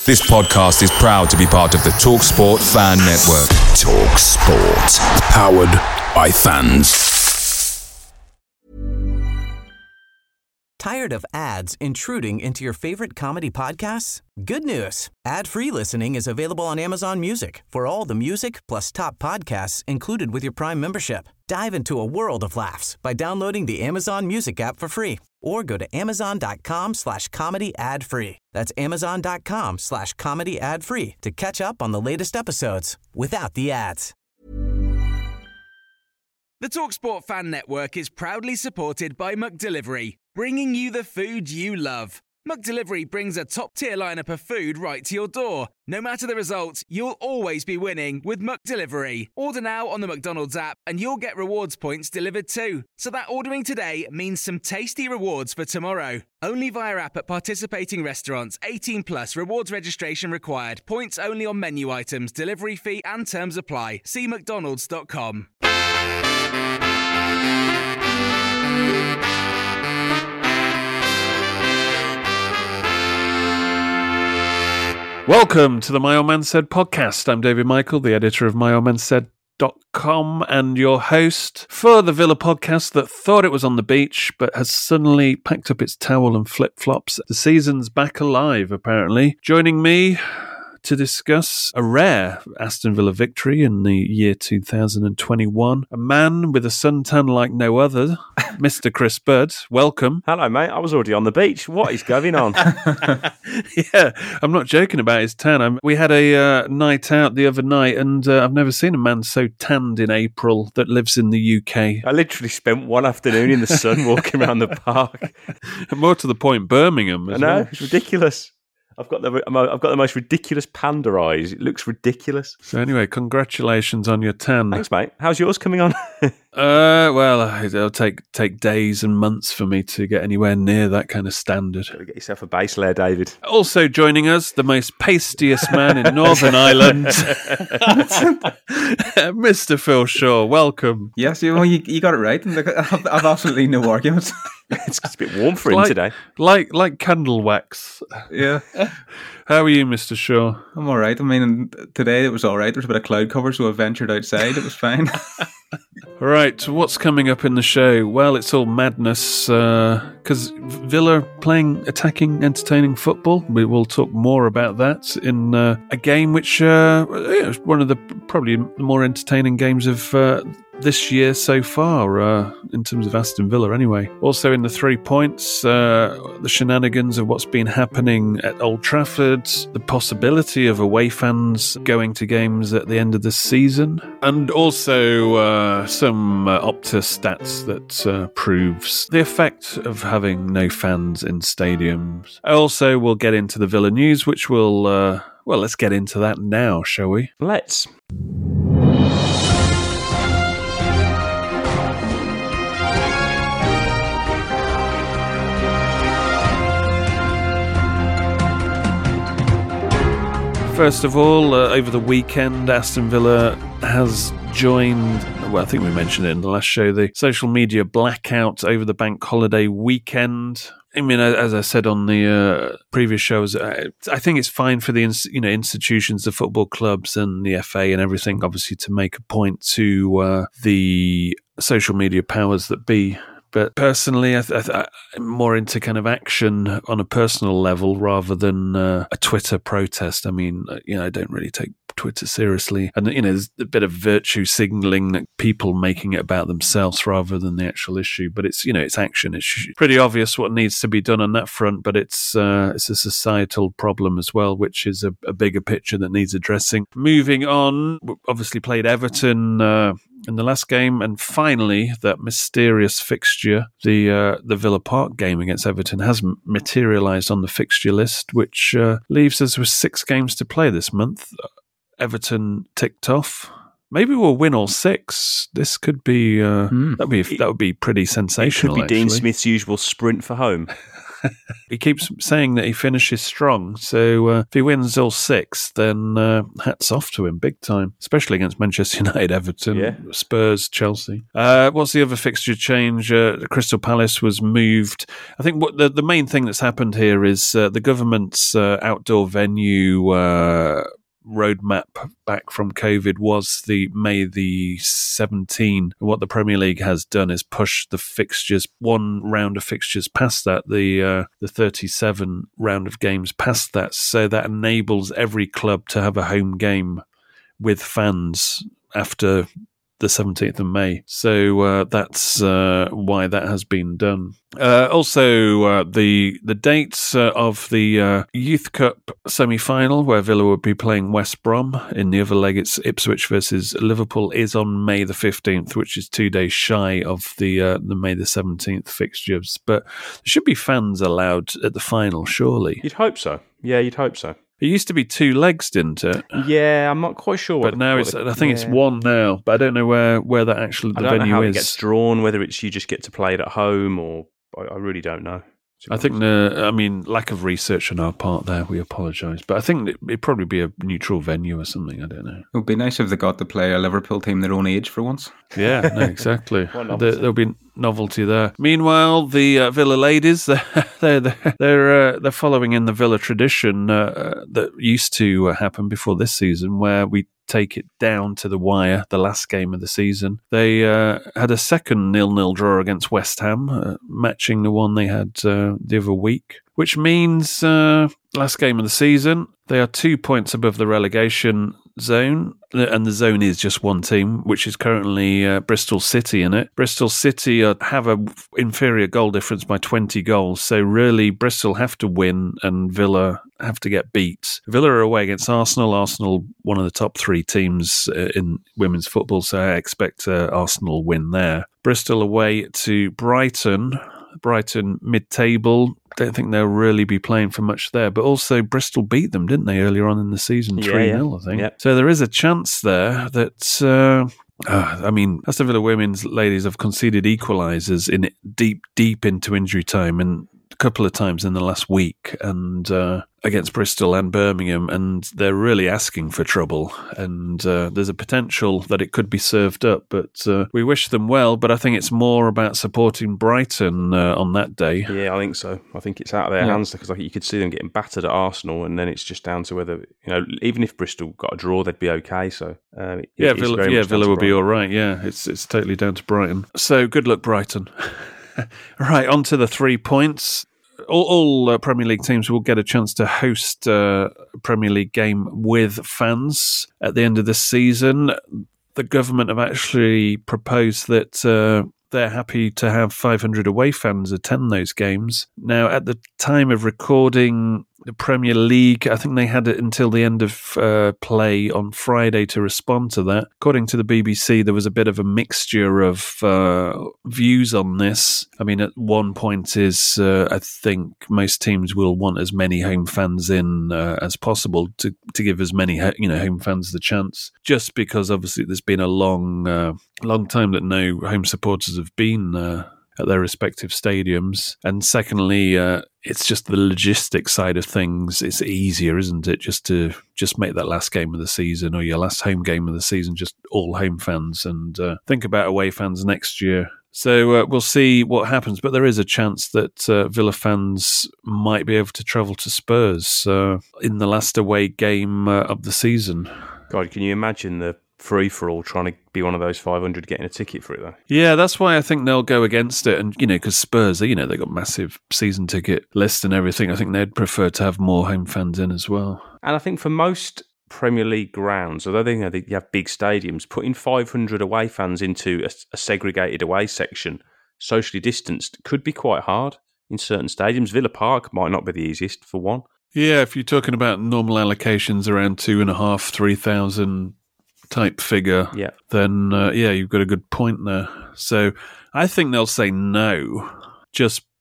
This podcast is proud to be part of the TalkSport Fan Network. TalkSport. Powered by fans. Tired of ads intruding into your favorite comedy podcasts? Good news. Ad-free listening is available on Amazon Music for all the music plus top podcasts included with your Prime membership. Dive into a world of laughs by downloading the Amazon Music app for free or go to amazon.com/comedy ad-free. That's amazon.com/comedy ad-free to catch up on the latest episodes without the ads. The TalkSport Fan Network is proudly supported by McDelivery, bringing you the food you love. McDelivery brings a top-tier lineup of food right to your door. No matter the result, you'll always be winning with McDelivery. Order now on the McDonald's app and you'll get rewards points delivered too. So that ordering today means some tasty rewards for tomorrow. Only via app at participating restaurants. 18 plus. Rewards registration required. Points only on menu items. Delivery fee and terms apply. See mcdonalds.com. Welcome to the My Old Man Said podcast. I'm David Michael, the editor of myOldmanSaid.com and your host for the Villa podcast that thought it was on the beach but has suddenly packed up its towel and flip-flops. The season's back alive, apparently. Joining me to discuss a rare Aston Villa victory in the year 2021. A man with a suntan like no other, Mr. Chris Budd. Welcome. Hello, mate. I was already on the beach. What is going on? Yeah, I'm not joking about his tan. We had a night out the other night, and I've never seen a man so tanned in April that lives in the UK. I literally spent one afternoon in the sun walking around the park. More to the point, Birmingham as well. It's ridiculous. I've got the most ridiculous panda eyes. It looks ridiculous. So anyway, congratulations on your tan. Thanks, mate. How's yours coming on? Well, it'll take days and months for me to get anywhere near that kind of standard. Gotta get yourself a base layer, David. Also joining us, the most pastiest man in Northern Ireland, Mr. Phil Shaw. Welcome. Yes, you got it right. I've absolutely no arguments. It's a bit warm for him today. Like candle wax. Yeah. How are you, Mr. Shaw? I'm all right. I mean, today it was all right. There was a bit of cloud cover, so I ventured outside. It was fine. Right, what's coming up in the show? Well, it's all madness because Villa are playing attacking, entertaining football. We will talk more about that in a game which is one of the probably more entertaining games of this year so far, in terms of Aston Villa anyway. Also in the 3 points, the shenanigans of what's been happening at Old Trafford, the possibility of away fans going to games at the end of the season, and also some Opta stats that proves the effect of having no fans in stadiums. Also, we'll get into the Villa news, which will, well, let's get into that now, shall we? Let's. First of all, over the weekend, Aston Villa has joined, well, I think we mentioned it in the last show, the social media blackout over the bank holiday weekend. I mean, as I said on the previous shows, I think it's fine for the institutions, the football clubs and the FA and everything, obviously, to make a point to the social media powers that be. But personally, I'm more into kind of action on a personal level rather than a Twitter protest. I mean, I don't really take Twitter seriously. And, there's a bit of virtue signaling that people making it about themselves rather than the actual issue. But it's, it's action. It's pretty obvious what needs to be done on that front, but it's a societal problem as well, which is a bigger picture that needs addressing. Moving on, obviously played Everton in the last game, and finally that mysterious fixture, the Villa Park game against Everton, has materialised on the fixture list, which leaves us with 6 games to play this month. Everton ticked off. Maybe we'll win all 6. This could be that would be pretty sensational. It could be Dean Smith's usual sprint for home. He keeps saying that he finishes strong, so if he wins all 6, then hats off to him big time, especially against Manchester United, Everton, Spurs, Chelsea. What's the other fixture change? Crystal Palace was moved. I think what the main thing that's happened here is the government's outdoor venue roadmap back from COVID was the May the 17. What the Premier League has done is push the fixtures, one round of fixtures past that, the 37 round of games past that, so that enables every club to have a home game with fans after the 17th of May. So that's why that has been done. Also, the dates of the Youth Cup semi-final, where Villa will be playing West Brom. In the other leg, it's Ipswich versus Liverpool, is on May the 15th, which is 2 days shy of the May the 17th fixtures. But there should be fans allowed at the final, surely. You'd hope so. Yeah, you'd hope so. It used to be 2 legs, didn't it? Yeah, I'm not quite sure. But now I think it's 1 now. But I don't know where that actually the venue is. I don't know how it gets drawn. Whether it's you just get to play it at home, or I really don't know. I think lack of research on our part there. We apologise, but I think it'd probably be a neutral venue or something. I don't know. It would be nice if they got to play a Liverpool team their own age for once. Yeah, no, exactly. There'll be novelty there. Meanwhile, the Villa ladies, they're following in the Villa tradition that used to happen before this season, where we take it down to the wire, the last game of the season. They had a second 0-0 draw against West Ham, matching the one they had the other week, which means last game of the season, they are 2 points above the relegation zone, and the zone is just one team, which is currently Bristol City in it. Bristol City have an inferior goal difference by 20 goals, so really Bristol have to win and Villa have to get beat. Villa are away against Arsenal. Arsenal, one of the top 3 teams in women's football, so I expect Arsenal win there. Bristol away to Brighton mid-table. Don't think they'll really be playing for much there, but also Bristol beat them, didn't they, earlier on in the season, 3-0, I think. Yep. So there is a chance there that Aston Villa women's ladies have conceded equalisers in deep into injury time, and a couple of times in the last week, and against Bristol and Birmingham, and they're really asking for trouble, and there's a potential that it could be served up, but we wish them well, but I think it's more about supporting Brighton on that day. Yeah, I think so. I think it's out of their hands, because you could see them getting battered at Arsenal, and then it's just down to whether, even if Bristol got a draw, they'd be okay, so Villa will be all right. Yeah, it's totally down to Brighton. So good luck, Brighton. Right, on to the 3 points. All Premier League teams will get a chance to host a Premier League game with fans at the end of this season. The government have actually proposed that they're happy to have 500 away fans attend those games. Now, at the time of recording, the Premier League, I think they had it until the end of play on Friday to respond to that. According to the BBC, there was a bit of a mixture of views on this. I mean, at one point is I think most teams will want as many home fans in as possible to give as many home fans the chance. Just because obviously there's been a long time that no home supporters have been at their respective stadiums, and secondly, it's just the logistics side of things. It's easier, isn't it, just to make that last game of the season or your last home game of the season just all home fans, and think about away fans next year. So we'll see what happens, but there is a chance that Villa fans might be able to travel to Spurs in the last away game of the season. God, can you imagine the free-for-all trying to be one of those 500 getting a ticket for it, though? Yeah, that's why I think they'll go against it. And, because Spurs, they've got massive season ticket lists and everything. I think they'd prefer to have more home fans in as well. And I think for most Premier League grounds, although they have big stadiums, putting 500 away fans into a segregated away section, socially distanced, could be quite hard in certain stadiums. Villa Park might not be the easiest, for one. Yeah, if you're talking about normal allocations around 2,500-3,000 type figure, then you've got a good point there. So I think they'll say no, just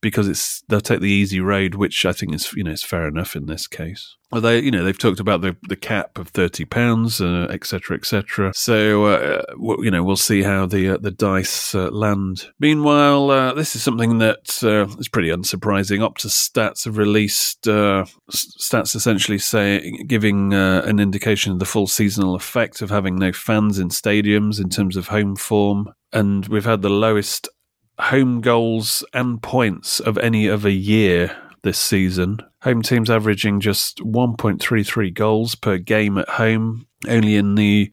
because they'll take the easy road, which I think is is fair enough in this case. Although they've talked about the cap of £30, etc., etc. So we'll see how the dice land. Meanwhile, this is something that is pretty unsurprising. Optus Stats have released stats essentially giving an indication of the full seasonal effect of having no fans in stadiums in terms of home form, and we've had the lowest home goals and points of any other year this season. Home teams averaging just 1.33 goals per game at home. Only in the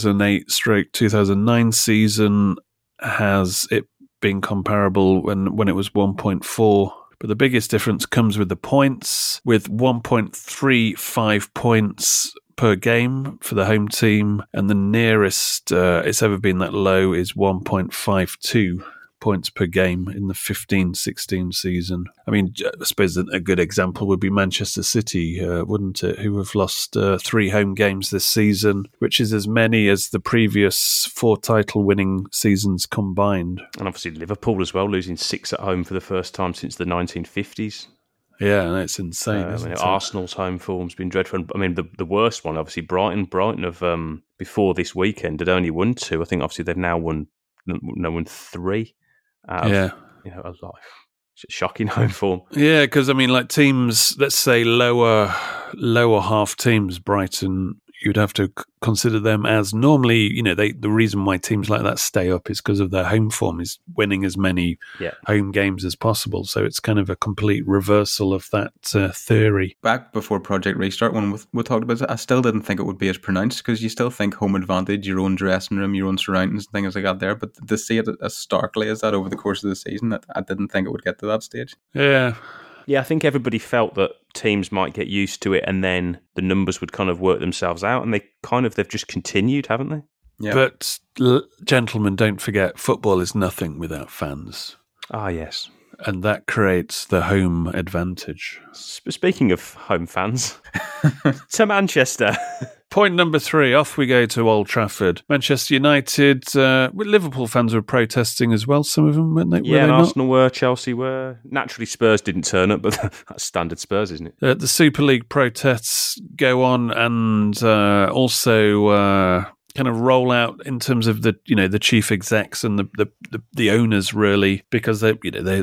2008/2009 season has it been comparable when it was 1.4. But the biggest difference comes with the points, with 1.35 points per game for the home team, and the nearest it's ever been that low is 1.52 points per game in the 15-16 season. I mean, I suppose a good example would be Manchester City, wouldn't it, who have lost 3 home games this season, which is as many as the previous 4 title-winning seasons combined. And obviously Liverpool as well, losing 6 at home for the first time since the 1950s. Yeah, that's insane, isn't it? Arsenal's home form's been dreadful. I mean, the worst one, obviously, Brighton have, before this weekend, had only won 2. I think, obviously, they've now won 3. A lot. Shocking home form. Yeah, because I mean, like teams, let's say lower half teams, Brighton, you'd have to consider them as normally, the reason why teams like that stay up is because of their home form, is winning as many home games as possible. So it's kind of a complete reversal of that theory. Back before Project Restart, when we talked about it, I still didn't think it would be as pronounced, because you still think home advantage, your own dressing room, your own surroundings, and things like that there. But to see it as starkly as that over the course of the season, I didn't think it would get to that stage. Yeah. Yeah, I think everybody felt that teams might get used to it and then the numbers would kind of work themselves out, and they've just continued, haven't they? Yeah. But gentlemen, don't forget, football is nothing without fans. Ah, yes. And that creates the home advantage. Speaking of home fans, to Manchester. Point number 3, off we go to Old Trafford. Manchester United, Liverpool fans were protesting as well, some of them, weren't they? Yeah, and Arsenal were, Chelsea were. Naturally, Spurs didn't turn up, but that's standard Spurs, isn't it? The Super League protests go on, and also kind of roll out in terms of the chief execs and the owners, really, because they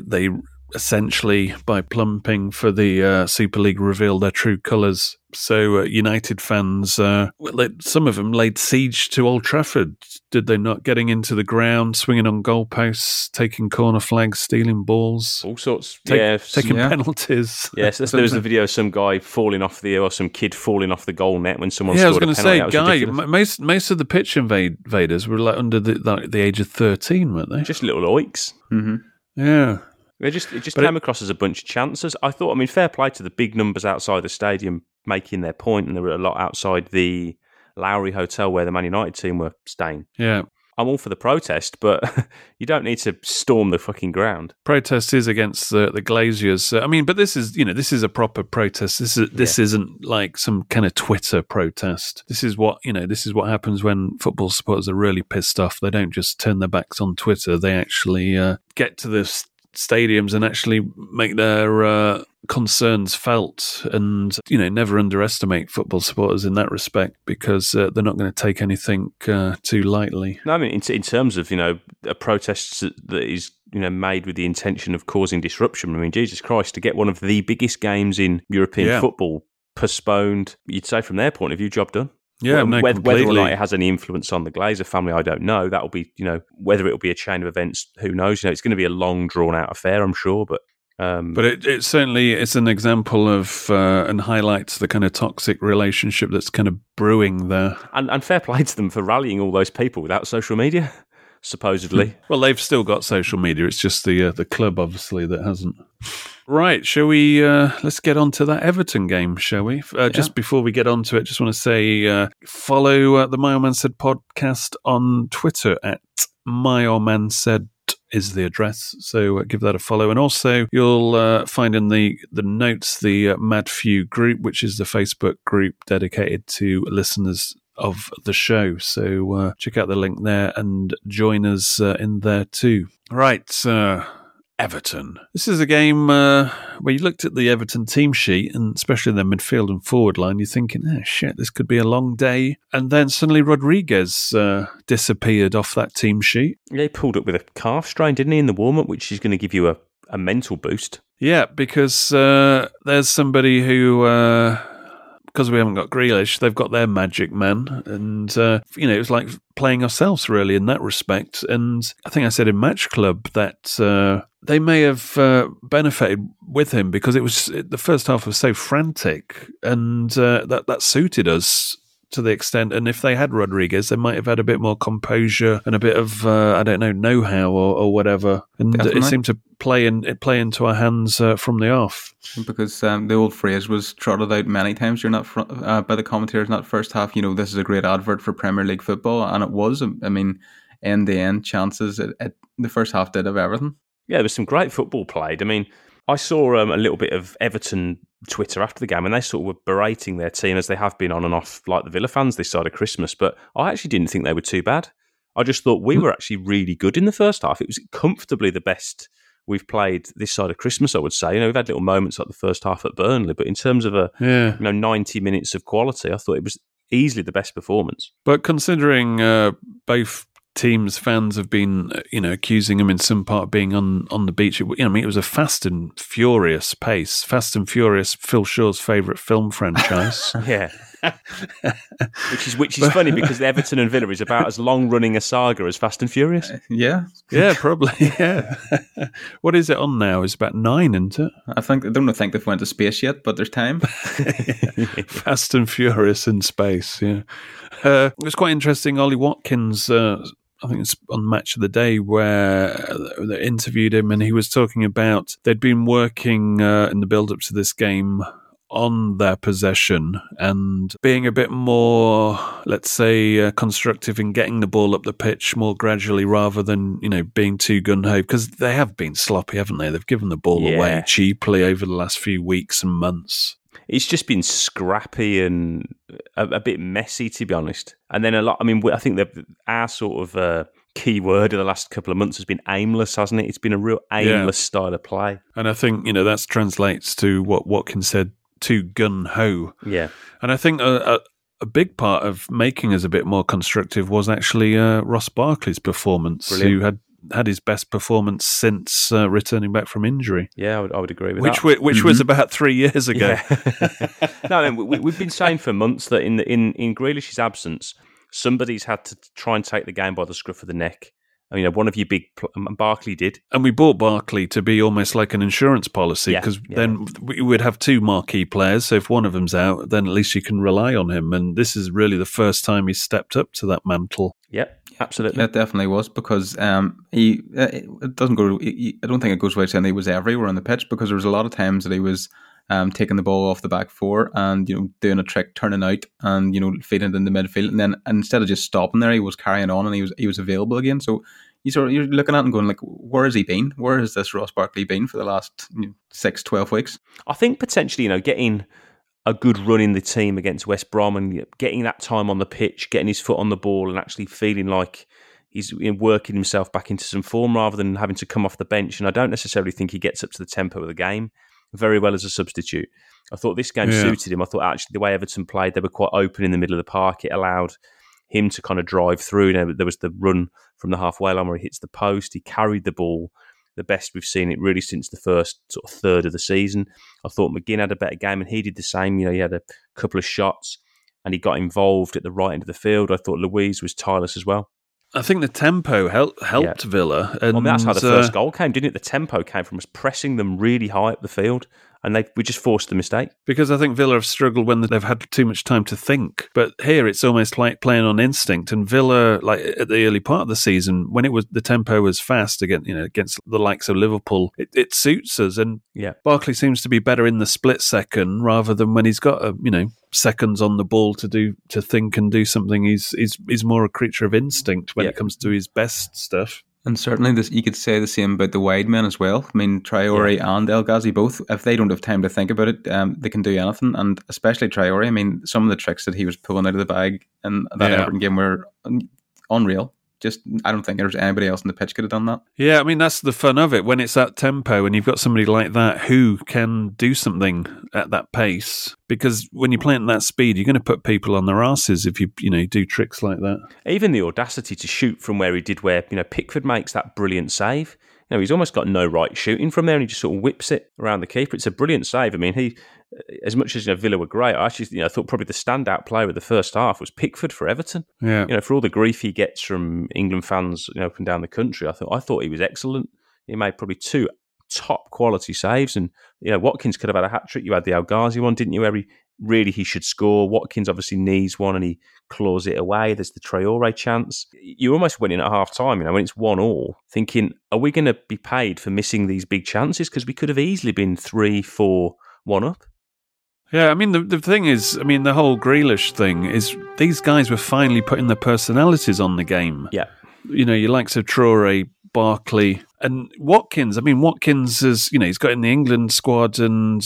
essentially, by plumping for the Super League, reveal their true colours. So United fans, some of them laid siege to Old Trafford, did they not? Getting into the ground, swinging on goalposts, taking corner flags, stealing balls. All sorts. Taking penalties. Yes, there was a video of some guy some kid falling off the goal net when someone scored a penalty. Yeah, I was going to say, most of the pitch invaders were like under the age of 13, weren't they? Just little oiks. Mm-hmm. Yeah. It just came across as a bunch of chances. I thought, fair play to the big numbers outside the stadium making their point, and there were a lot outside the Lowry Hotel where the Man United team were staying. Yeah. I'm all for the protest, but you don't need to storm the fucking ground. Protest is against the Glaziers. But this is a proper protest. This isn't like some kind of Twitter protest. This is what happens when football supporters are really pissed off. They don't just turn their backs on Twitter. They actually get to the stadiums and actually make their concerns felt, and never underestimate football supporters in that respect, because they're not going to take anything too lightly. No, in terms of a protest that is made with the intention of causing disruption. Jesus Christ, to get one of the biggest games in European football postponed, you'd say from their point of view, job done. Yeah, whether or not it has any influence on the Glazer family, I don't know. That'll be, whether it'll be a chain of events, who knows? It's going to be a long, drawn-out affair, I'm sure. But it certainly is an example of and highlights the kind of toxic relationship that's kind of brewing there. And fair play to them for rallying all those people without social media, supposedly. Well, they've still got social media. It's just the club, obviously, that hasn't. Right, shall we, let's get on to that Everton game, shall we? Just before we get on to it, just want to say, follow the My Old Man Said podcast on Twitter at My Old Man Said is the address, so give that a follow. And also, you'll find in the notes the Mad Few group, which is the Facebook group dedicated to listeners of the show. So check out the link there and join us in there too. Right, Everton. This is a game where you looked at the Everton team sheet, and especially their midfield and forward line, you're thinking, shit, this could be a long day. And then suddenly Rodriguez disappeared off that team sheet. Yeah, he pulled up with a calf strain, didn't he, in the warm-up, which is going to give you a mental boost. Yeah, because there's somebody who... because we haven't got Grealish, they've got their magic man. And, it was like playing ourselves, really, in that respect. And I think I said in Match Club that they may have benefited with him because the first half was so frantic, and that suited us to the extent. And if they had Rodriguez, they might have had a bit more composure and a bit of, know-how or whatever. And Definitely. It seemed to play into our hands from the off. Because the old phrase was trotted out many times during that by the commentators in that first half. This is a great advert for Premier League football, and it was. I mean, end-to-end chances. The first half did have everything. Yeah, there was some great football played. I mean, I saw a little bit of Everton Twitter after the game, and they sort of were berating their team as they have been on and off, like the Villa fans this side of Christmas. But I actually didn't think they were too bad. I just thought we were actually really good in the first half. It was comfortably the best we've played this side of Christmas, I would say. We've had little moments like the first half at Burnley, but in terms of 90 minutes of quality, I thought it was easily the best performance. But considering both teams' fans have been, accusing him in some part of being on the beach. It was a Fast and Furious pace. Fast and Furious, Phil Shaw's favourite film franchise. Yeah. which is funny because Everton and Villa is about as long running a saga as Fast and Furious. Yeah. Yeah, probably. Yeah. What is it on now? It's about 9, isn't it? I don't think they've went to space yet, but there's time. Fast and Furious in space. Yeah. It was quite interesting. Ollie Watkins, I think it's on Match of the Day, where they interviewed him, and he was talking about they'd been working in the build-up to this game on their possession and being a bit more, let's say, constructive in getting the ball up the pitch more gradually rather than, being too gun-ho, because they have been sloppy, haven't they? They've given the ball away cheaply over the last few weeks and months. It's just been scrappy and a bit messy, to be honest. And then I think our sort of key word of the last couple of months has been aimless, hasn't it? It's been a real aimless style of play. And I think, that translates to what Watkins said, too gun-ho. Yeah. And I think a big part of making us a bit more constructive was actually Ross Barkley's performance, Brilliant. who had his best performance since returning back from injury. Yeah, I would agree with that. Which was about 3 years ago. Yeah. No, we've been saying for months that in Grealish's absence, somebody's had to try and take the game by the scruff of the neck. One of you Barkley did. And we bought Barkley to be almost like an insurance policy, because then we would have 2 marquee players. So if one of them's out, then at least you can rely on him. And this is really the first time he's stepped up to that mantle. Yep, absolutely. It definitely was, because it doesn't go. I don't think it goes without saying he was everywhere on the pitch, because there was a lot of times that he was taking the ball off the back four and doing a trick, turning out and feeding it in the midfield, and then instead of just stopping there, he was carrying on and he was available again. So you're looking at it and going, like, where has he been? Where has this Ross Barkley been for the last 6-12 weeks? I think potentially getting a good run in the team against West Brom and getting that time on the pitch, getting his foot on the ball and actually feeling like he's working himself back into some form rather than having to come off the bench. And I don't necessarily think he gets up to the tempo of the game very well as a substitute. I thought this game suited him. I thought actually the way Everton played, they were quite open in the middle of the park. It allowed him to kind of drive through. There was the run from the halfway line where he hits the post. He carried the ball the best we've seen it really since the first sort of third of the season. I thought McGinn had a better game and he did the same. He had a couple of shots and he got involved at the right end of the field. I thought Louise was tireless as well. I think the tempo helped Villa. And that's how the first goal came, didn't it? The tempo came from us pressing them really high up the field, and we just forced the mistake. Because I think Villa have struggled when they've had too much time to think. But here it's almost like playing on instinct. And Villa, like at the early part of the season, when the tempo was fast against the likes of Liverpool, it suits us. And Barkley seems to be better in the split second rather than when he's got seconds on the ball to think and do something. He's more a creature of instinct when it comes to his best stuff. And certainly you could say the same about the wide men as well. I mean, Traore and El Ghazi both, if they don't have time to think about it, they can do anything. And especially Traore, I mean, some of the tricks that he was pulling out of the bag in that Everton game were unreal. I don't think there's anybody else in the pitch could have done that. Yeah, I mean, that's the fun of it. When it's that tempo and you've got somebody like that who can do something at that pace, because when you're playing at that speed, you're going to put people on their asses if you do tricks like that. Even the audacity to shoot from where he did, where Pickford makes that brilliant save. He's almost got no right shooting from there, and he just sort of whips it around the keeper. It's a brilliant save. I mean, he, as much as Villa were great, I actually thought probably the standout player of the first half was Pickford for Everton. Yeah, for all the grief he gets from England fans, up and down the country, I thought he was excellent. He made probably 2 top quality saves, and Watkins could have had a hat trick. You had the El Ghazi one, didn't you? Where he should score. Watkins obviously needs one and he claws it away. There's the Traore chance. You almost went in at half time, when it's 1-1, thinking, are we going to be paid for missing these big chances? Because we could have easily been 3-4-1 up. Yeah, I mean, the thing is, the whole Grealish thing is these guys were finally putting their personalities on the game. Yeah. Your likes of Traore, Barkley, and Watkins. Watkins is, he's got in the England squad and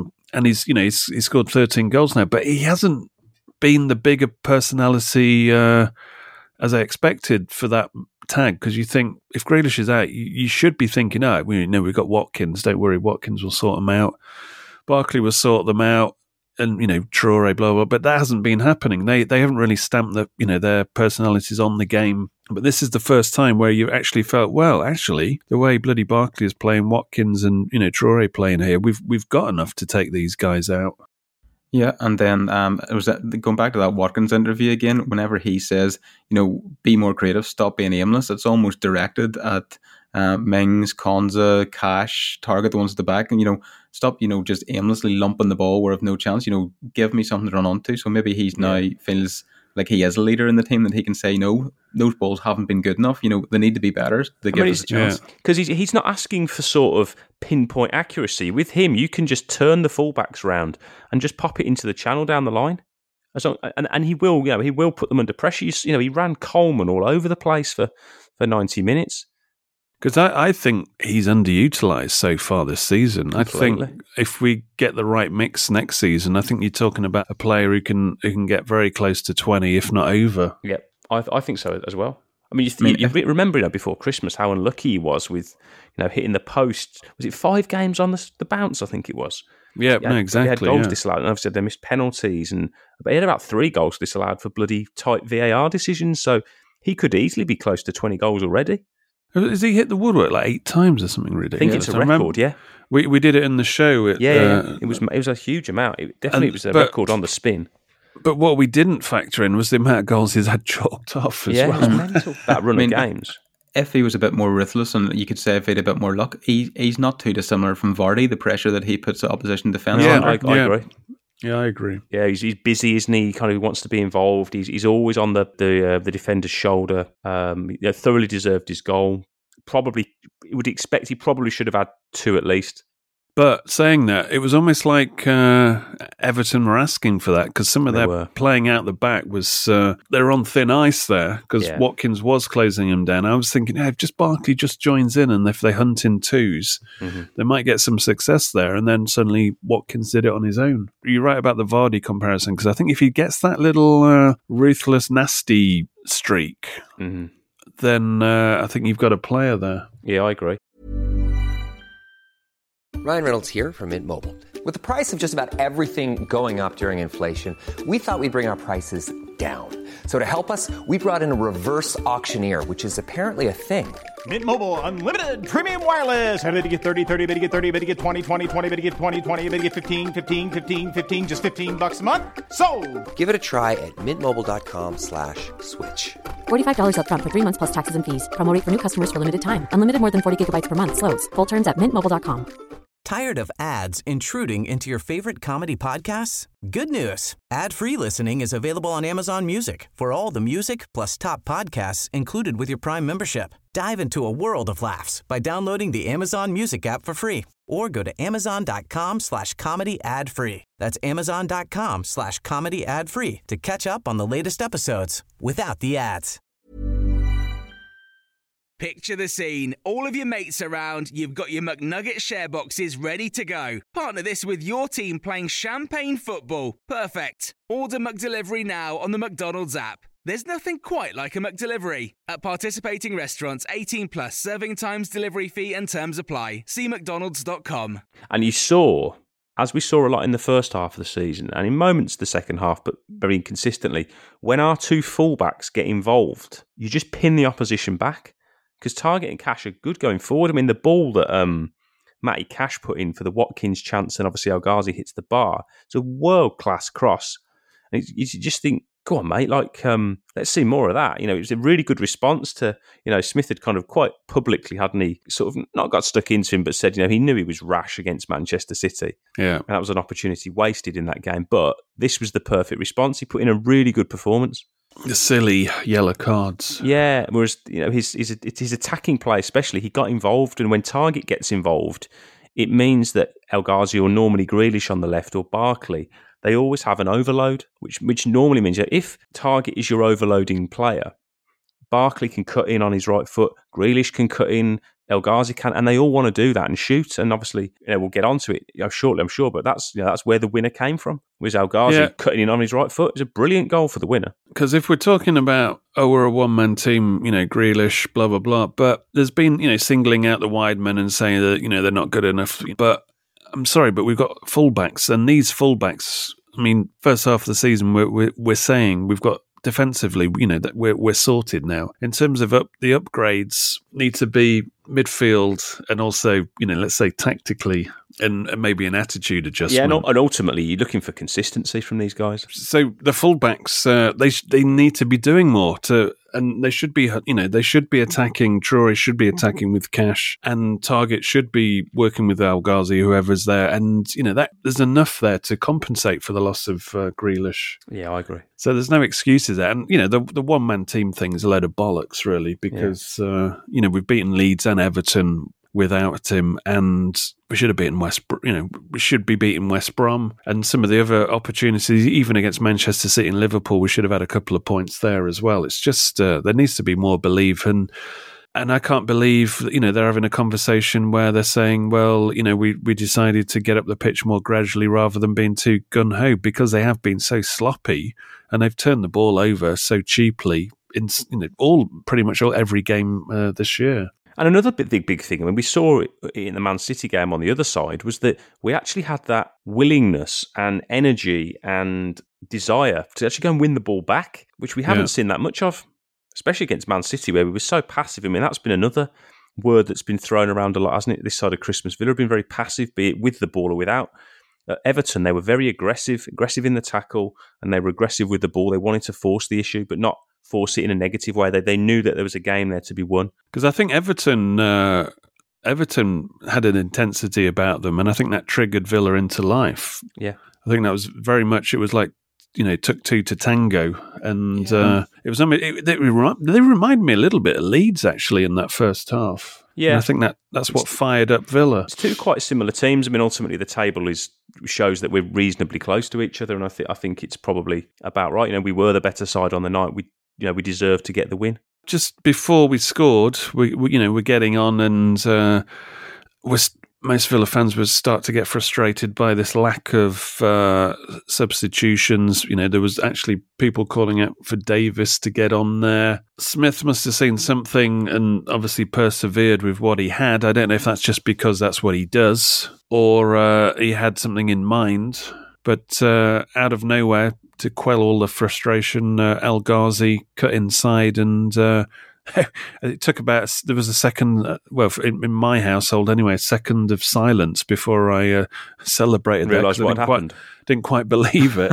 he's scored 13 goals now, but he hasn't been the bigger personality as I expected for that tag, because you think if Grealish is out, you should be thinking, we've got Watkins, don't worry, Watkins will sort them out. Barkley will sort them out, and Traore, blah blah. But that hasn't been happening. They haven't really stamped their personalities on the game. But this is the first time where you actually felt, well, actually, the way bloody Barkley is playing, Watkins and Traore playing here, we've got enough to take these guys out. Yeah, and then it was going back to that Watkins interview again. Whenever he says, be more creative, stop being aimless, it's almost directed at Mings, Konza, Cash, Target, the ones at the back, and stop, just aimlessly lumping the ball where I've no chance. Give me something to run onto. So maybe he's now feels like he is a leader in the team, that he can say, no, those balls haven't been good enough. They need to be better. They give us a chance. Because he's not asking for sort of pinpoint accuracy. With him, you can just turn the fullbacks round and just pop it into the channel down the line. And he will, he will put them under pressure. He ran Coleman all over the place for 90 minutes. Because I think he's underutilised so far this season. Completely. I think if we get the right mix next season, I think you're talking about a player who can get very close to 20, if not over. Yeah, I think so as well. You remember before Christmas how unlucky he was with hitting the post. Was it 5 games on the bounce? I think it was. Yeah, exactly. He had goals disallowed, and obviously they missed penalties, but he had about 3 goals disallowed for bloody tight VAR decisions. So he could easily be close to 20 goals already. Has he hit the woodwork like 8 times or something ridiculous? I think it's a record, yeah. We did it in the show. It was a huge amount. It was a record on the spin. But what we didn't factor in was the amount of goals he's had chalked off as well. Yeah, it was mental, that run of games. If he was a bit more ruthless, and you could say if he had a bit more luck, he's not too dissimilar from Vardy, the pressure that he puts the opposition defence under. I agree. Yeah, I agree. Yeah, he's busy, isn't he? He kind of wants to be involved. He's always on the defender's shoulder. Thoroughly deserved his goal. Probably, you would expect he probably should have had 2 at least. But saying that, it was almost like Everton were asking for that, because some of their playing out the back was they're on thin ice there, because Watkins was closing them down. I was thinking, if just Barkley just joins in, and if they hunt in 2s, they might get some success there. And then suddenly Watkins did it on his own. You're right about the Vardy comparison, because I think if he gets that little ruthless, nasty streak, then I think you've got a player there. Yeah, I agree. Ryan Reynolds here from Mint Mobile. With the price of just about everything going up during inflation, we thought we'd bring our prices down. So to help us, we brought in a reverse auctioneer, which is apparently a thing. Mint Mobile Unlimited Premium Wireless. How to get 30, 30, bit to get 30, bit to get 20, 20, 20, bit to get 20, 20, bit to get 15, 15, 15, 15, just $15 a month? Sold! Give it a try at mintmobile.com/switch. $45 up front for 3 months plus taxes and fees. Promo rate for new customers for limited time. Unlimited more than 40 gigabytes per month. Slows full terms at mintmobile.com. Tired of ads intruding into your favorite comedy podcasts? Good news. Ad-free listening is available on Amazon Music for all the music plus top podcasts included with your Prime membership. Dive into a world of laughs by downloading the Amazon Music app for free or go to amazon.com/comedy ad-free. That's amazon.com/comedy ad-free to catch up on the latest episodes without the ads. Picture the scene. All of your mates around, you've got your McNugget share boxes ready to go. Partner this with your team playing champagne football. Perfect. Order McDelivery now on the McDonald's app. There's nothing quite like a McDelivery. At participating restaurants, 18 plus, serving times, delivery fee and terms apply. See mcdonalds.com. And you saw, as we saw a lot in the first half of the season, and in moments the second half, but very inconsistently, when our two fullbacks get involved, you just pin the opposition back. Because Targett and Cash are good going forward. I mean, the ball that Matty Cash put in for the Watkins chance, and obviously El Ghazi hits the bar. It's a world-class cross. And you just think, go on, mate, let's see more of that. It was a really good response to, Smith had kind of quite publicly, hadn't he, sort of not got stuck into him, but said, he knew he was rash against Manchester City. Yeah. And that was an opportunity wasted in that game. But this was the perfect response. He put in a really good performance. The silly yellow cards. Yeah, whereas his attacking play, especially, he got involved, and when Targett gets involved, it means that El Ghazi or normally Grealish on the left or Barkley, they always have an overload, which normally means that if Targett is your overloading player, Barkley can cut in on his right foot, Grealish can cut in, El Ghazi can, and they all want to do that and shoot. And obviously, we'll get onto it shortly, I'm sure, but that's where the winner came from, was El Ghazi cutting in on his right foot. It was a brilliant goal for the winner. Because if we're talking about, we're a one-man team, Grealish, blah, blah, blah, but there's been, singling out the wide men and saying that, they're not good enough. But I'm sorry, but we've got fullbacks, and these fullbacks, first half of the season, we're saying we've got defensively, that we're sorted now. In terms of the upgrades, need to be midfield and also, let's say tactically and maybe an attitude adjustment. Yeah, and ultimately you're looking for consistency from these guys. So the fullbacks, they need to be doing more and they should be, they should be attacking. Traore should be attacking with Cash, and Targett should be working with El Ghazi, whoever's there. And that there's enough there to compensate for the loss of Grealish. Yeah, I agree. So there's no excuses there. And the one man team thing is a load of bollocks, really, because we've beaten Leeds and Everton without him, and we should have beaten we should be beating West Brom, and some of the other opportunities, even against Manchester City and Liverpool, we should have had a couple of points there as well. It's just there needs to be more belief, and I can't believe they're having a conversation where they're saying, well, we decided to get up the pitch more gradually rather than being too gun ho, because they have been so sloppy and they've turned the ball over so cheaply in pretty much every game this year. And another big thing, we saw it in the Man City game on the other side, was that we actually had that willingness and energy and desire to actually go and win the ball back, which we haven't seen that much of, especially against Man City, where we were so passive. That's been another word that's been thrown around a lot, hasn't it, this side of Christmas? Villa have been very passive, be it with the ball or without. At Everton, they were very aggressive in the tackle, and they were aggressive with the ball. They wanted to force the issue, but not force it in a negative way. They knew that there was a game there to be won. Because I think Everton had an intensity about them, and I think that triggered Villa into life. Yeah. I think that was very much, it was like, took two to tango. And it was. They remind me a little bit of Leeds, actually, in that first half. Yeah. And I think that's what fired up Villa. It's two quite similar teams. Ultimately, the table shows that we're reasonably close to each other, and I think it's probably about right. We were the better side on the night. We deserved to get the win. Just before we scored, we're getting on, and most Villa fans would start to get frustrated by this lack of substitutions. There was actually people calling out for Davis to get on there. Smith must have seen something and obviously persevered with what he had. I don't know if that's just because that's what he does, or he had something in mind. But out of nowhere, to quell all the frustration, El Ghazi cut inside, and it took there was a second, in my household anyway, a second of silence before I celebrated that. Realised what happened. Didn't quite believe it.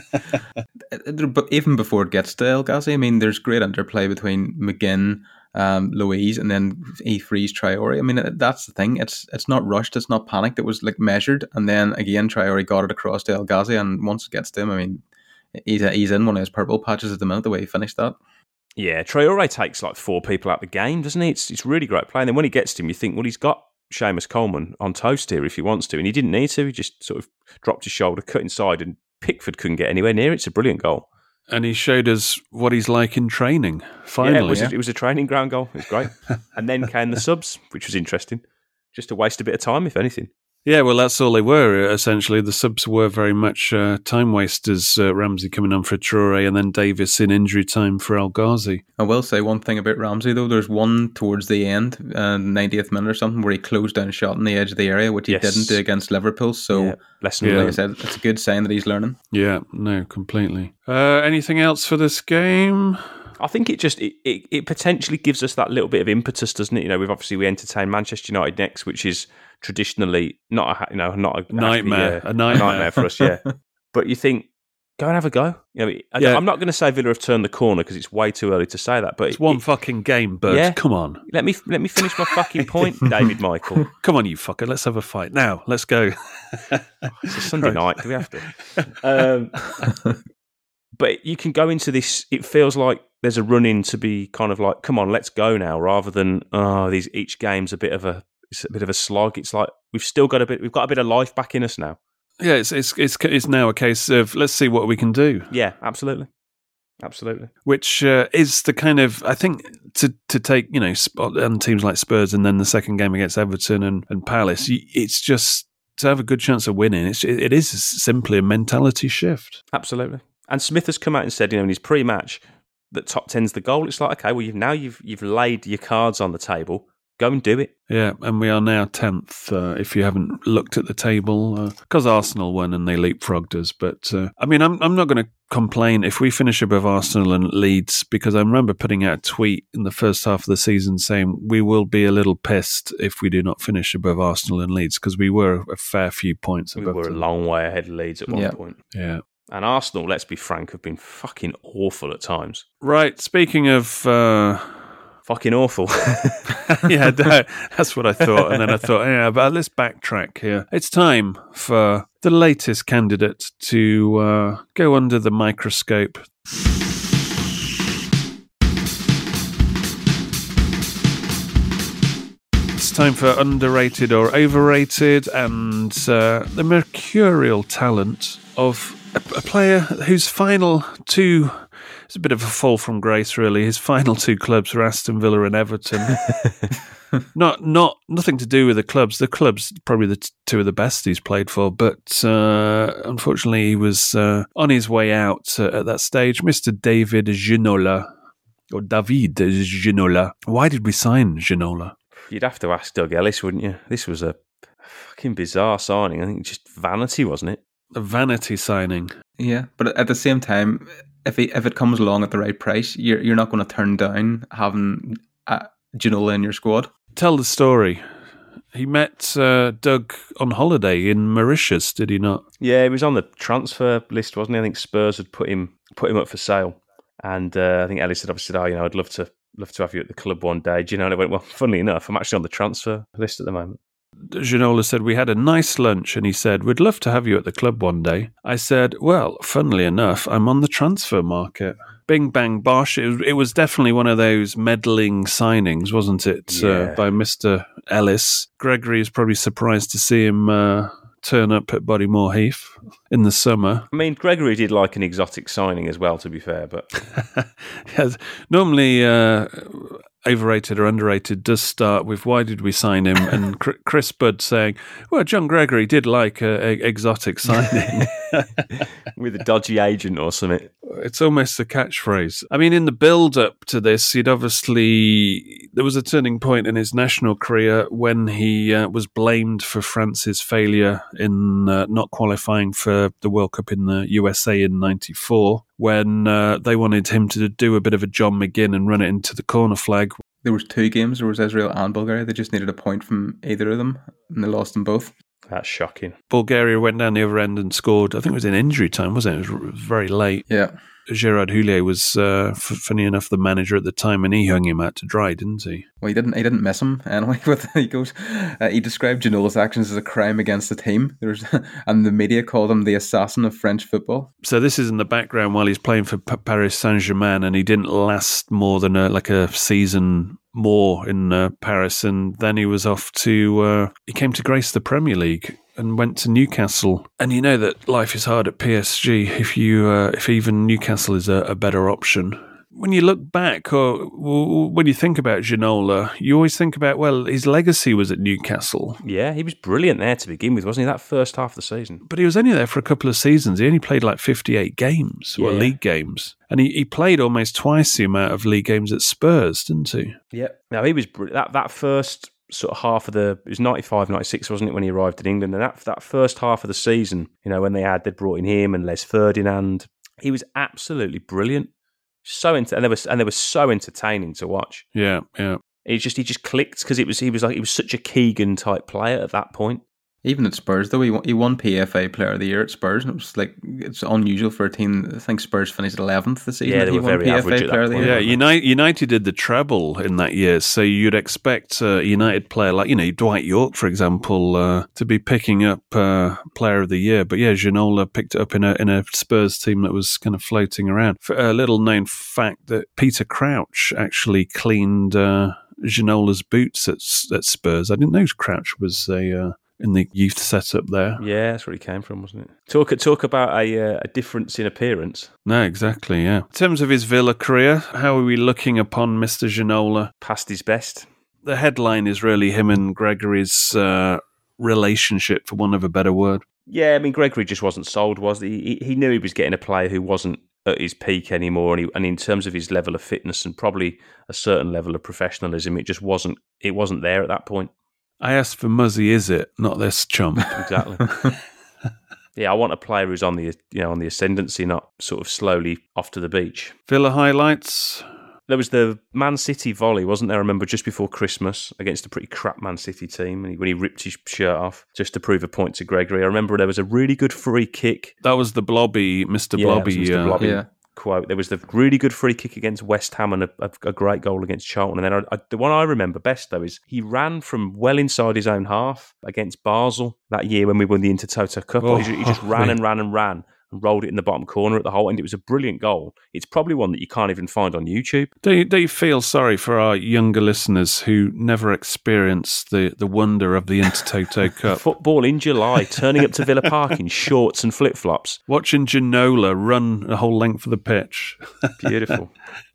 But even before it gets to El Ghazi, there's great interplay between McGinn, Louise, and then he frees Traore. That's the thing. It's not rushed. It's not panicked. It was measured, and then again Traore got it across to El Ghazi, and once it gets to him, he's in one of his purple patches at the minute. The way he finished that. Yeah, Traore takes 4 people out the game, doesn't he? It's really great play. And then when he gets to him, you think, well, he's got Seamus Coleman on toast here if he wants to, and he didn't need to. He just sort of dropped his shoulder, cut inside, and Pickford couldn't get anywhere near it. It's a brilliant goal. And he showed us what he's like in training, finally. Yeah, it was a training ground goal. It was great. And then came the subs, which was interesting. Just to waste a bit of time, if anything. Yeah, well, that's all they were, essentially. The subs were very much time wasters, Ramsey coming on for Traore and then Davis in injury time for El Ghazi. I will say one thing about Ramsey, though. There's one towards the end, 90th minute or something, where he closed down a shot on the edge of the area, which he didn't do against Liverpool. So, like I said, it's a good sign that he's learning. Yeah, no, completely. Anything else for this game? I think it potentially gives us that little bit of impetus, doesn't it? You know, we entertain Manchester United next, which is traditionally not a nightmare, a nightmare for us. Yeah, but you think, go and have a go. You know, I'm not going to say Villa have turned the corner because it's way too early to say that. But it's one fucking game, Bert. Yeah, come on. Let me finish my fucking point, David Michael. Come on, you fucker. Let's have a fight now. Let's go. It's a Sunday night. Do we have to? But you can go into this. It feels like there's a run in to be kind of like, come on, let's go now, rather than each game's a bit of a slog. It's like we've got a bit of life back in us now. Yeah, it's now a case of let's see what we can do. Yeah, absolutely. Which is the kind of, I think, to take, you know, on teams like Spurs and then the second game against Everton and Palace, it's just to have a good chance of winning. It is simply a mentality shift. Absolutely. And Smith has come out and said, you know, in his pre-match that top 10's the goal. It's like, okay, well, you've laid your cards on the table. Go and do it. Yeah, and we are now 10th, if you haven't looked at the table, because Arsenal won and they leapfrogged us. But, I mean, I'm not going to complain if we finish above Arsenal and Leeds, because I remember putting out a tweet in the first half of the season saying we will be a little pissed if we do not finish above Arsenal and Leeds, because we were a fair few points above. We were a long way ahead of Leeds at one point. Yeah. And Arsenal, let's be frank, have been fucking awful at times. Right, speaking of... fucking awful. Yeah, that's what I thought. And then I thought, yeah, but let's backtrack here. It's time for the latest candidate to go under the microscope. It's time for underrated or overrated, and the mercurial talent of a player whose final two... It's a bit of a fall from grace, really. His final two clubs were Aston Villa and Everton. Nothing to do with the clubs. The clubs probably the two of the best he's played for, but unfortunately he was on his way out at that stage. Mr. David Ginola, or David Ginola. Why did we sign Ginola? You'd have to ask Doug Ellis, wouldn't you? This was a fucking bizarre signing. I think just vanity, wasn't it? A vanity signing. Yeah, but at the same time, if it comes along at the right price, you're not going to turn down having Ginola in your squad. Tell the story. He met Doug on holiday in Mauritius, did he not? Yeah, he was on the transfer list, wasn't he? I think Spurs had put him up for sale, and I think Ellis had obviously said, I'd love to have you at the club one day. Ginola, and I went, well, funnily enough, I'm actually on the transfer list at the moment. Ginola said, we had a nice lunch, and he said, we'd love to have you at the club one day. I said, well, funnily enough, I'm on the transfer market. Bing, bang, bosh. It was definitely one of those meddling signings, wasn't it, by Mr. Ellis. Gregory is probably surprised to see him turn up at Bodymoor Heath in the summer. I mean, Gregory did like an exotic signing as well, to be fair, but... Yes, normally... overrated or underrated does start with why did we sign him, and Chris Budd saying, well, John Gregory did like an exotic signing. With a dodgy agent or something. It's almost a catchphrase. I mean, in the build-up to this, there was a turning point in his national career when he was blamed for France's failure in not qualifying for the World Cup in the USA in 94, when they wanted him to do a bit of a John McGinn and run it into the corner flag. There was two games. There was Israel and Bulgaria. They just needed a point from either of them, and they lost them both. That's shocking. Bulgaria went down the other end and scored. I think it was in injury time, wasn't it? It was very late. Yeah. Gerard Houllier was, funny enough, the manager at the time, and he hung him out to dry, didn't he? Well, he didn't miss him anyway. He described Ginola's actions as a crime against the team. And the media called him the assassin of French football. So this is in the background while he's playing for Paris Saint-Germain, and he didn't last more than a season more in Paris, and then he was off to he came to grace the Premier League and went to Newcastle. And you know that life is hard at PSG if even Newcastle is a better option. when you look back, or when you think about Ginola, you always think about, well, his legacy was at Newcastle. Yeah, he was brilliant there to begin with, wasn't he? That first half of the season. But he was only there for a couple of seasons. He only played like 58 games, or league games. And he played almost twice the amount of league games at Spurs, didn't he? Yeah. Now, he was that first sort of half of it was 95, 96, wasn't it, when he arrived in England? And that first half of the season, when they'd brought in him and Les Ferdinand, he was absolutely brilliant. And they were so entertaining to watch. Yeah, yeah. He just clicked because he was such a Keegan type player at that point. Even at Spurs, though, he won PFA Player of the Year at Spurs, and it was it's unusual for a team. I think Spurs finished 11th this season. Yeah, they were very average at that point. Yeah, United did the treble in that year, so you'd expect a United player like Dwight York, for example, to be picking up Player of the Year. But yeah, Ginola picked it up in a Spurs team that was kind of floating around. For a little known fact that Peter Crouch actually cleaned Ginola's boots at Spurs. I didn't know Crouch was in the youth setup there. Yeah, that's where he came from, wasn't it? Talk about a difference in appearance. No, exactly, yeah. In terms of his Villa career, how are we looking upon Mr. Ginola? Past his best. The headline is really him and Gregory's relationship, for want of a better word. Yeah, I mean, Gregory just wasn't sold, was he? He knew he was getting a player who wasn't at his peak anymore, and in terms of his level of fitness and probably a certain level of professionalism, it just wasn't there at that point. I asked for Muzzy, is it? Not this chump. Exactly. Yeah, I want a player who's on the ascendancy, not sort of slowly off to the beach. Villa highlights. There was the Man City volley, wasn't there? I remember just before Christmas against a pretty crap Man City team, when he ripped his shirt off just to prove a point to Gregory. I remember there was a really good free kick. That was the Blobby, Mr. Blobby. Mr. Blobby quote. There was the really good free kick against West Ham and a great goal against Charlton. And then the one I remember best, though, is he ran from well inside his own half against Basel that year when we won the Intertoto Cup. He just ran and ran and ran and rolled it in the bottom corner at the hole, and it was a brilliant goal. It's probably one that you can't even find on YouTube. Do you feel sorry for our younger listeners who never experienced the wonder of the Intertoto Cup? Football in July, turning up to Villa Park in shorts and flip-flops. Watching Ginola run a whole length of the pitch. Beautiful.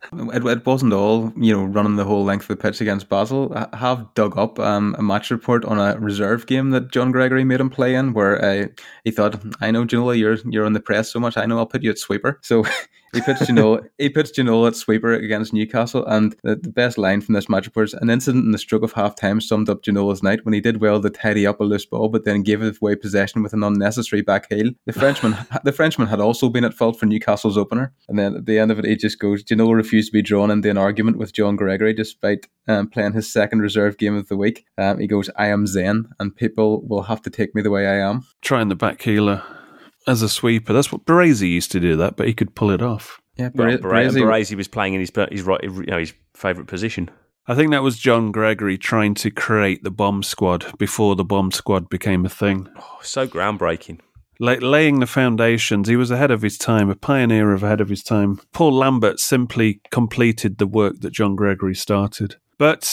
It wasn't all, running the whole length of the pitch against Basel. I have dug up a match report on a reserve game that John Gregory made him play in, where he thought, I know, Ginola, you're on the press so much, I know I'll put you at sweeper. So he puts Ginola at sweeper against Newcastle, and the best line from this match report is, an incident in the stroke of half-time summed up Ginola's night when he did well to tidy up a loose ball, but then gave away possession with an unnecessary back heel. The Frenchman had also been at fault for Newcastle's opener, and then at the end of it, he just goes, Ginola refused to be drawn into an argument with John Gregory despite playing his second reserve game of the week. He goes, I am Zen, and people will have to take me the way I am. Trying the back heeler as a sweeper. That's what Baresi used to do that, but he could pull it off. Yeah, Baresi was playing in his favourite position. I think that was John Gregory trying to create the bomb squad before the bomb squad became a thing. Oh, so groundbreaking. Laying the foundations. He was ahead of his time, a pioneer ahead of his time. Paul Lambert simply completed the work that John Gregory started. But,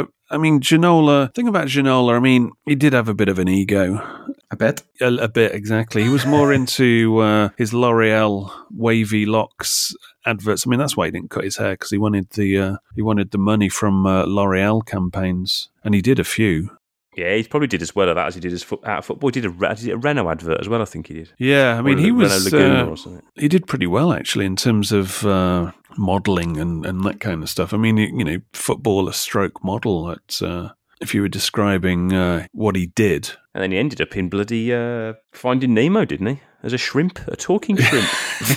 Ginola, thing about Ginola, he did have a bit of an ego. A bit? A bit, exactly. He was more into his L'Oreal wavy locks adverts. That's why he didn't cut his hair, because he wanted the money from L'Oreal campaigns. And he did a few. Yeah, he probably did as well at that as he did out football. He did a Renault advert as well, I think he did. Yeah, he was... Renault Laguna or something. He did pretty well, actually, in terms of modelling and that kind of stuff. Footballer stroke model, if you were describing what he did. And then he ended up in bloody Finding Nemo, didn't he? As a shrimp, a talking shrimp.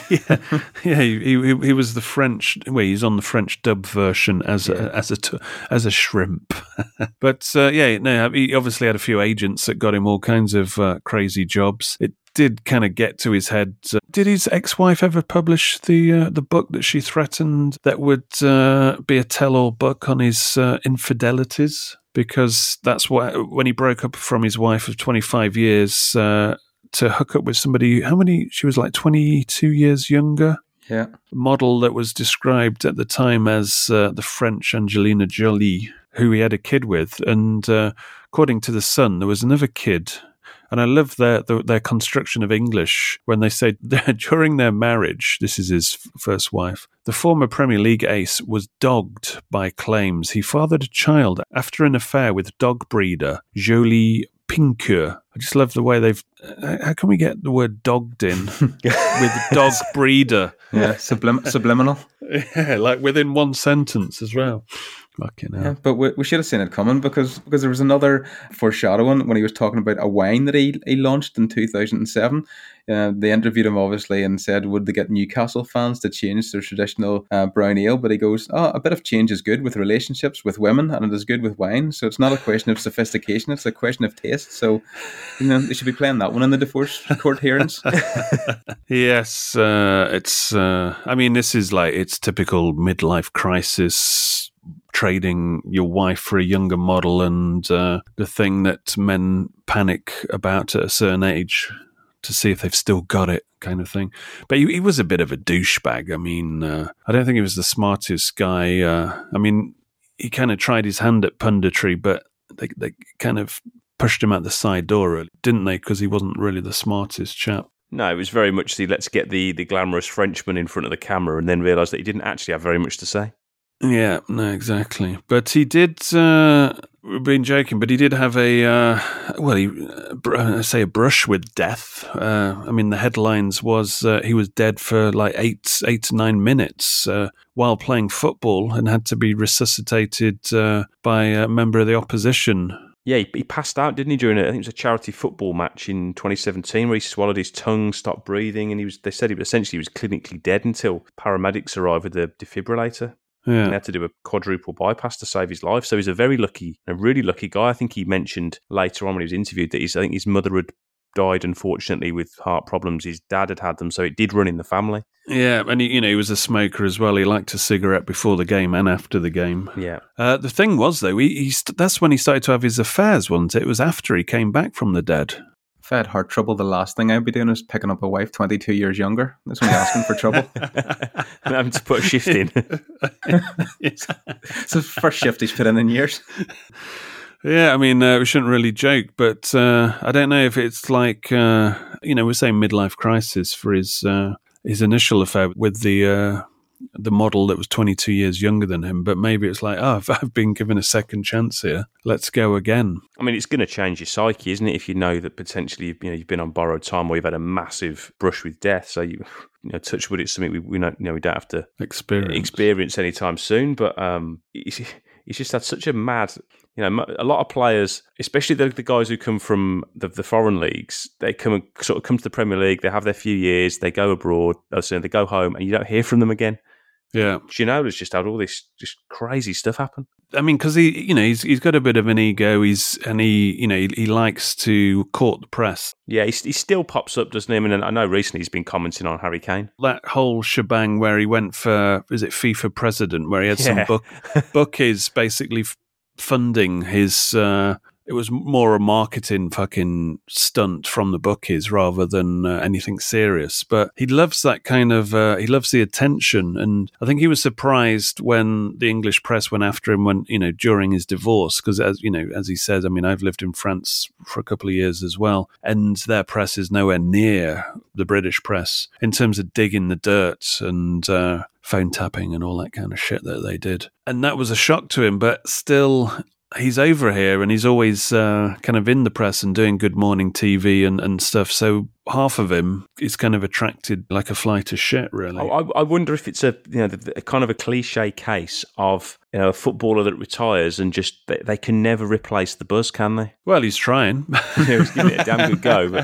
He was the French. Well, he's on the French dub version as a shrimp. But he obviously had a few agents that got him all kinds of crazy jobs. It did kind of get to his head. Did his ex-wife ever publish the book that she threatened that would be a tell-all book on his infidelities? Because that's when he broke up from his wife of 25 years. To hook up with somebody, she was like 22 years younger. Yeah. Model that was described at the time as the French Angelina Jolie, who he had a kid with. And according to The Sun, there was another kid And I love their construction of English when they say during their marriage, this is his first wife, the former Premier League ace was dogged by claims he fathered a child after an affair with dog breeder Jolie Pincure. I just love the way they've... how can we get the word dogged in with dog breeder? Yeah, subliminal. Yeah, like within one sentence as well. Fucking hell. Yeah, but we should have seen it coming because there was another foreshadowing when he was talking about a wine that he launched in 2007. They interviewed him obviously and said would they get Newcastle fans to change their traditional brown ale, but he goes, a bit of change is good with relationships with women and it is good with wine, so it's not a question of sophistication, it's a question of taste. So they should be playing that one in the divorce court hearings. Yes, it's I mean, this is like, it's typical midlife crisis, trading your wife for a younger model, and the thing that men panic about at a certain age to see if they've still got it, kind of thing. But he was a bit of a douchebag. I mean, I don't think he was the smartest guy. I mean, he kind of tried his hand at punditry, but they kind of pushed him out the side door, didn't they? Because he wasn't really the smartest chap. No, it was very much let's get the glamorous Frenchman in front of the camera and then realise that he didn't actually have very much to say. Yeah, no, exactly. But he did, we've been joking, but he did have a brush with death. I mean, the headlines was he was dead for like 8 to 9 minutes while playing football and had to be resuscitated by a member of the opposition. Yeah, he passed out, didn't he, during I think it was a charity football match in 2017 where he swallowed his tongue, stopped breathing, and they said he was clinically dead until paramedics arrived with a defibrillator. Yeah. And he had to do a quadruple bypass to save his life. So he's a really lucky guy. I think he mentioned later on when he was interviewed that I think his mother had died, unfortunately, with heart problems. His dad had them, so it did run in the family. Yeah, and he was a smoker as well. He liked a cigarette before the game and after the game. Yeah. The thing was, though, that's when he started to have his affairs, wasn't it? It was after he came back from the dead. If I had heart trouble, the last thing I'd be doing is picking up a wife 22 years younger. That's me asking for trouble. And having to put a shift in. It's the first shift he's put in years. Yeah, I mean, we shouldn't really joke, but I don't know if it's like, we're saying midlife crisis for his initial affair with the model that was 22 years younger than him, but maybe it's like, I've been given a second chance here. Let's go again. I mean, it's going to change your psyche, isn't it? If you know that potentially you've been on borrowed time or you've had a massive brush with death. So touch wood, it's something we don't have to experience anytime soon. But it's just had such a mad. A lot of players, especially the guys who come from the foreign leagues, they come to the Premier League, they have their few years, they go abroad, they go home, and you don't hear from them again. Yeah, Ginola's just had all this just crazy stuff happen. I mean, because he's got a bit of an ego. He likes to court the press. Yeah, he still pops up, doesn't he? I mean, I know recently he's been commenting on Harry Kane. That whole shebang where he went for FIFA president, where he had some bookies basically funding his. It was more a marketing fucking stunt from the bookies rather than anything serious. But he loves that kind of, he loves the attention. And I think he was surprised when the English press went after him during his divorce. Because as he says, I mean, I've lived in France for a couple of years as well. And their press is nowhere near the British press in terms of digging the dirt and phone tapping and all that kind of shit that they did. And that was a shock to him, but still, he's over here and he's always kind of in the press and doing Good Morning TV and stuff. So half of him is kind of attracted like a fly to shit, really. I wonder if it's a kind of a cliche case of a footballer that retires and just they can never replace the buzz, can they? Well, he's trying. He's giving it a damn good go,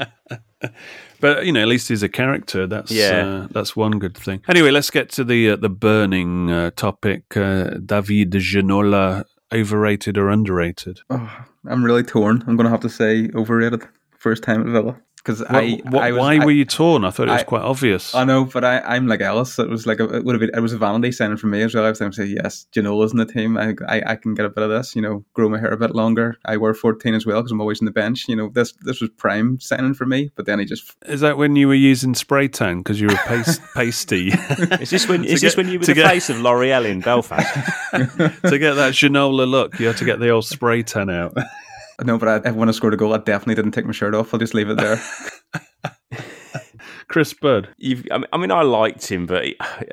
But at least he's a character. That's one good thing. Anyway, let's get to the burning topic. David Ginola. Overrated or underrated? Oh, I'm really torn. I'm going to have to say overrated. First time at Villa. Because why were you torn? I thought it was quite obvious. I know, but I'm like Ellis. It was like it was a vanity signing for me as well. I was going to say yes, Ginola's in the team. I can get a bit of this. Grow my hair a bit longer. I wear 14 as well because I'm always on the bench. This was prime signing for me. But then he just is that when you were using spray tan because you were pasty? Is this when you were the face of L'Oreal in Belfast? To get that Ginola look, you had to get the old spray tan out. No, but when I scored a goal, I definitely didn't take my shirt off. I'll just leave it there. Chris Bird. I mean, I liked him, but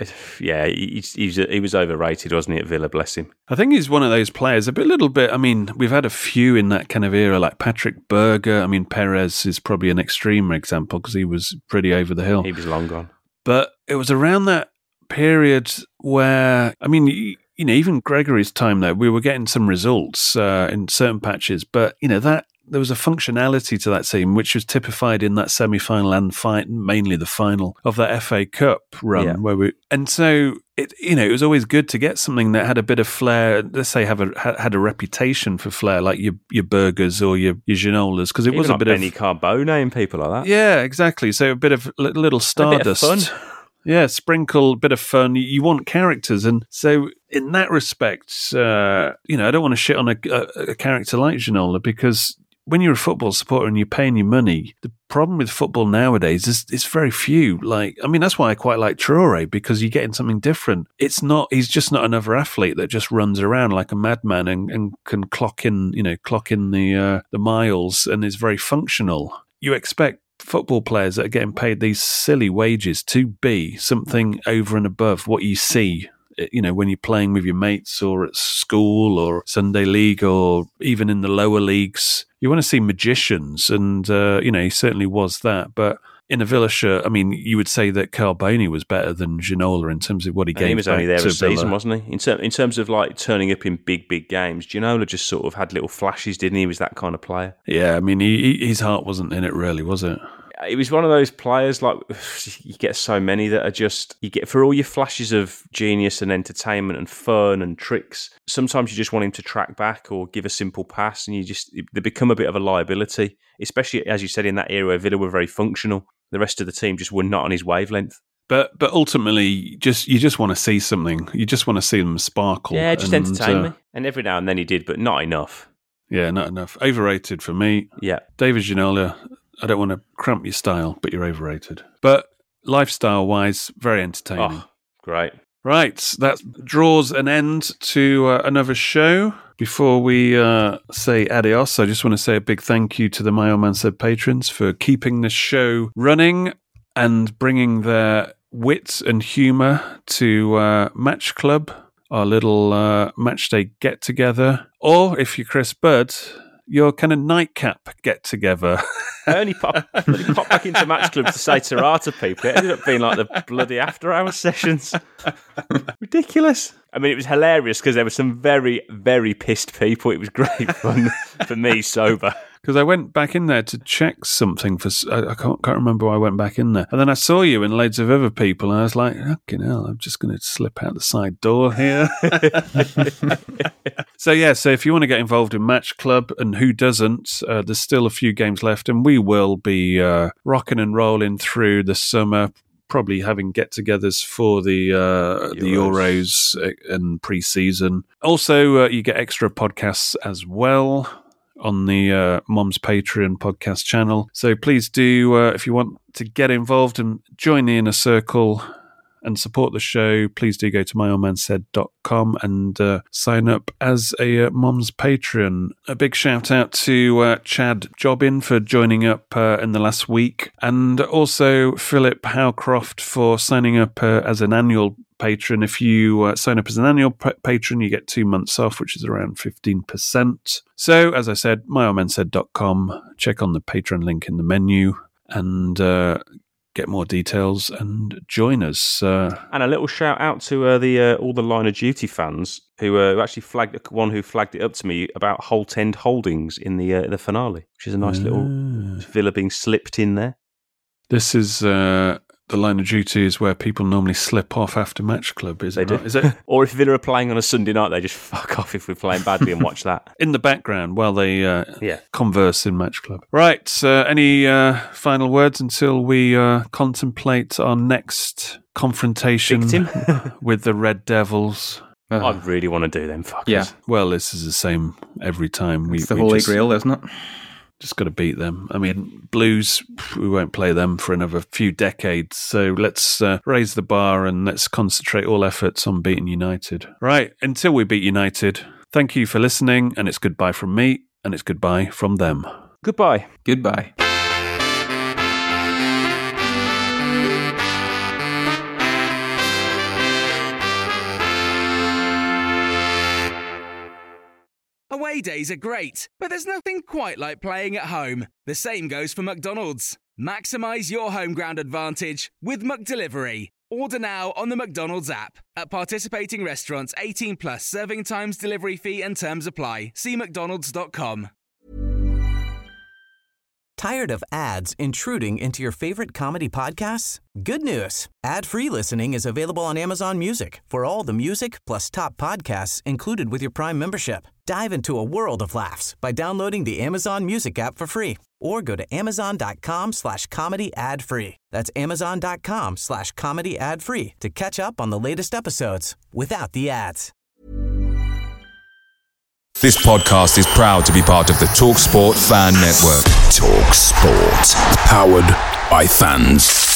he was overrated, wasn't he, at Villa, bless him. I think he's one of those players, little bit, I mean, we've had a few in that kind of era, like Patrick Berger. I mean, Perez is probably an extreme example because he was pretty over the hill. He was long gone. But it was around that period where, I mean, even Gregory's time, though, we were getting some results in certain patches, but, that there was a functionality to that team which was typified in that semi-final and mainly the final of that FA Cup run and so it was always good to get something that had a bit of flair. Let's say had a reputation for flair, like your Burgers or your Ginolas, because it was a bit Benny Carbone and people like that. Yeah, exactly. So a bit of little stardust. A bit of fun. Yeah, sprinkle, bit of fun. You want characters. And so in that respect, I don't want to shit on a character like Ginola, because when you're a football supporter and you're paying your money, the problem with football nowadays is it's very few. That's why I quite like Traore, because you're getting something different. He's just not another athlete that just runs around like a madman and can clock in the miles and is very functional. You expect football players that are getting paid these silly wages to be something over and above what you see, when you're playing with your mates or at school or Sunday league or even in the lower leagues. You want to see magicians, and, he certainly was that. But in a Villa shirt, I mean, you would say that Carbone was better than Ginola in terms of what he gave. He was only there a season, Villa. Wasn't he? In terms of like turning up in big games, Ginola just sort of had little flashes, didn't he? He was that kind of player. Yeah, I mean, his heart wasn't in it really, was it? It was one of those players, like, you get so many that are just, you get, for all your flashes of genius and entertainment and fun and tricks, sometimes you just want him to track back or give a simple pass, and they become a bit of a liability, especially, as you said, in that era where Villa were very functional. The rest of the team just were not on his wavelength. But ultimately, you just want to see something. You just want to see them sparkle. Yeah, just entertain me. And every now and then he did, but not enough. Yeah, not enough. Overrated for me. Yeah. David Ginola, I don't want to cramp your style, but you're overrated. But lifestyle-wise, very entertaining. Oh, great. Right, that draws an end to another show. Before we say adios, I just want to say a big thank you to the My Old Man Said patrons for keeping this show running and bringing their wit and humour to Match Club, our little match day get-together. Or, if you're Chris Bird, your kind of nightcap get-together. I only popped back into Match Club to say ta to people. It ended up being like the bloody after-hours sessions. Ridiculous. I mean, it was hilarious because there were some very, very pissed people. It was great fun for me, sober. Because I went back in there to check something for. I can't remember why I went back in there. And then I saw you and loads of other people, and I was like, fucking hell, I'm just going to slip out the side door here. So if you want to get involved in Match Club, and who doesn't, there's still a few games left, and we will be rocking and rolling through the summer, probably having get-togethers for the Euros and pre-season. Also, you get extra podcasts as well on the Mom's Patreon podcast channel. So please do, if you want to get involved and join the inner circle and support the show, please do go to myoldmansaid.com and sign up as a Mom's Patreon. A big shout out to Chad Jobbin for joining up in the last week, and also Philip Howcroft for signing up as an annual patron. If you sign up as an annual patron, you get 2 months off, which is around 15%. So, as I said, myoldmansaid.com. Check on the Patreon link in the menu and get more details and join us. And a little shout out to all the Line of Duty fans who actually flagged it up to me about Holt End Holdings in the finale, which is a nice little Villa being slipped in there. This is the Line of Duty is where people normally slip off after Match Club, is it? Is it? Or if Villa are playing on a Sunday night, they just fuck off if we're playing badly and watch that. In the background while they converse in Match Club. Right, any final words until we contemplate our next confrontation with the Red Devils? I really want to do them fuckers. Yeah. Well, this is the same every time. It's the Holy Grail, isn't it? Just got to beat them. I mean, Blues, we won't play them for another few decades. So let's raise the bar and let's concentrate all efforts on beating United. Right, until we beat United, thank you for listening, and it's goodbye from me. and it's goodbye from them. Goodbye. Goodbye. Away days are great, but there's nothing quite like playing at home. The same goes for McDonald's. Maximise your home ground advantage with McDelivery. Order now on the McDonald's app. At participating restaurants, 18 plus, serving times, delivery fee and terms apply. See mcdonalds.com. Tired of ads intruding into your favorite comedy podcasts? Good news. Ad-free listening is available on Amazon Music for all the music plus top podcasts included with your Prime membership. Dive into a world of laughs by downloading the Amazon Music app for free or go to amazon.com/comedy ad-free. That's amazon.com/comedy ad-free to catch up on the latest episodes without the ads. This podcast is proud to be part of the TalkSport Fan Network. TalkSport. Powered by fans.